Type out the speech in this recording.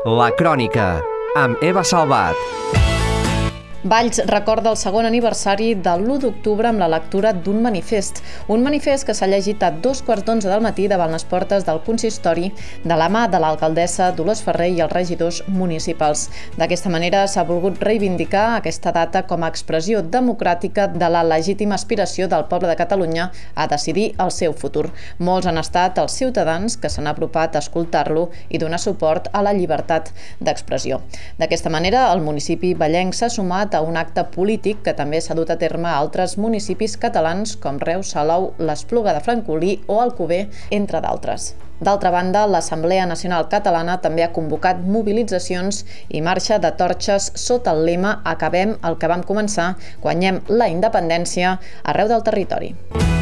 La Crònica, amb Eva Salvat. Valls recorda el segon aniversari de l'1 d'octubre amb la lectura d'un manifest. Un manifest que s'ha llegit a 2:15 del matí davant les portes del consistori de la mà de l'alcaldessa Dolors Ferrer i els regidors municipals. D'aquesta manera s'ha volgut reivindicar aquesta data com a expressió democràtica de la legítima aspiració del poble de Catalunya a decidir el seu futur. Molts han estat els ciutadans que s'han apropat a escoltar-lo i donar suport a la llibertat d'expressió. D'aquesta manera, el municipi vallenc s'ha sumat a un acte polític que també s'ha dut a terme a altres municipis catalans com Reus, Salou, l'Espluga de Francolí o Alcover, entre d'altres. D'altra banda, l'Assemblea Nacional Catalana també ha convocat mobilitzacions i marxa de torxes sota el lema "Acabem el que vam començar, guanyem la independència" arreu del territori.